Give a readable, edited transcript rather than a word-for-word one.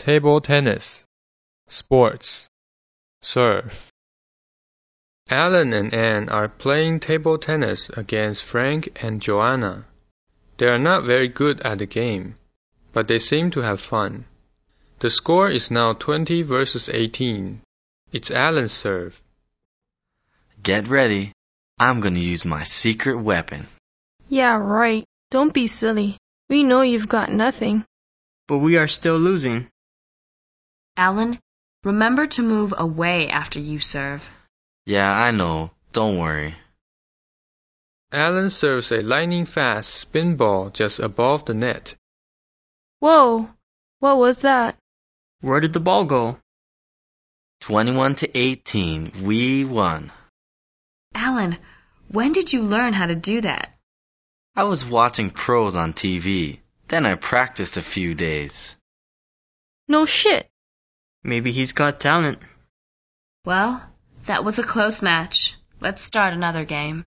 Table tennis. Sports. Serve. Alan and Anne are playing table tennis against Frank and Joanna. They are not very good at the game, but they seem to have fun. The score is now 20 versus 18. It's Alan's serve. Get ready. I'm going to use my secret weapon. Yeah, right. Don't be silly. We know you've got nothing. But we are still losing. Alan, remember to move away after you serve. Yeah, I know. Don't worry. Alan serves a lightning-fast spin ball just above the net. Whoa! What was that? Where did the ball go? 21-18. We won. Alan, when did you learn how to do that? I was watching pros on TV. Then I practiced a few days. No shit. Maybe he's got talent. Well, that was a close match. Let's start another game.